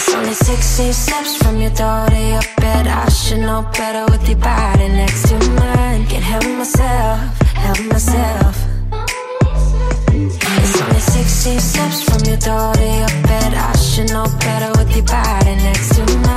It's only 16 steps from your door to your bed. I should know better with your body next to mine. Can't help myself, help myself. It's only 16 steps from your door to your bed. I should know better with your body next to mine.